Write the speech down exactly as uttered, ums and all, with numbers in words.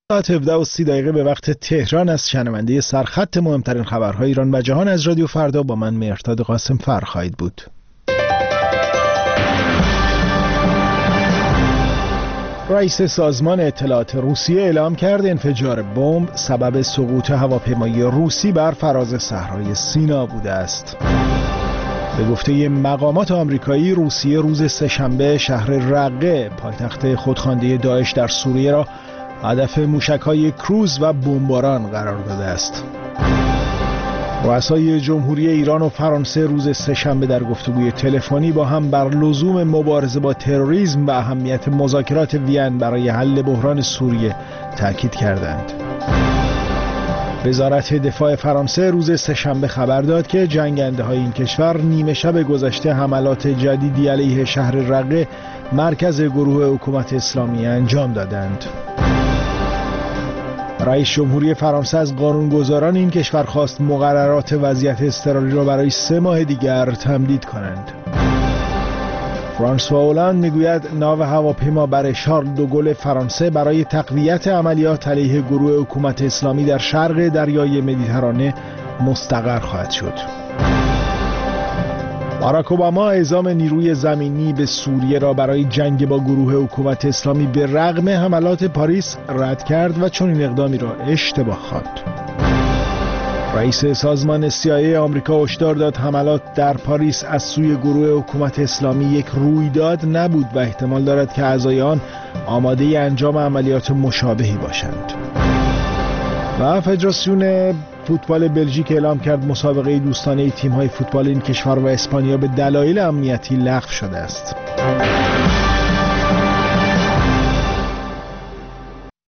ساعت هفده و سی دقیقه به وقت تهران از شنونده سرخط مهمترین خبرهای ایران و جهان از رادیو فردا با من مهرداد قاسم فر خواهید بود. رئیس سازمان اطلاعات روسیه اعلام کرد انفجار بمب سبب سقوط هواپیمای روسی بر فراز صحرای سینا بوده است. به گفته مقامات آمریکایی، روسیه روز سه‌شنبه شهر رقه پایتخت خودخوانده داعش در سوریه را هدف موشک‌های کروز و بمباران قرار داده است. رؤسای جمهوری ایران و فرانسه روز سه‌شنبه در گفتگوی تلفنی با هم بر لزوم مبارزه با تروریسم و اهمیت مذاکرات وین برای حل بحران سوریه تاکید کردند. وزارت دفاع فرانسه روز سه‌شنبه خبر داد که جنگنده‌های این کشور نیمه شب گذشته حملات جدیدی علیه شهر رقه مرکز گروه حکومت اسلامی انجام دادند. رئیس جمهوری فرانسه از قانونگذاران این کشور خواست مقررات وضعیت اضطراری را برای سه ماه دیگر تمدید کنند. فرانسوا هولند میگوید ناو هواپیما بر شارل دوگل فرانسه برای تقویت عملیات علیه گروه حکومت اسلامی در شرق دریای مدیترانه مستقر خواهد شد. باراک اوباما اعزام نیروی زمینی به سوریه را برای جنگ با گروه حکومت اسلامی به رغم حملات پاریس رد کرد و چنین اقدامی را اشتباه خواند. رئیس سازمان سی آی ای آمریکا هشدار داد حملات در پاریس از سوی گروه حکومت اسلامی یک رویداد نبود و احتمال دارد که اعضای آن آماده انجام عملیات مشابهی باشند. و فدراسیون فوتبال بلژیک اعلام کرد مسابقه دوستانه تیم‌های فوتبال این کشور و اسپانیا به دلایل امنیتی لغو شده است.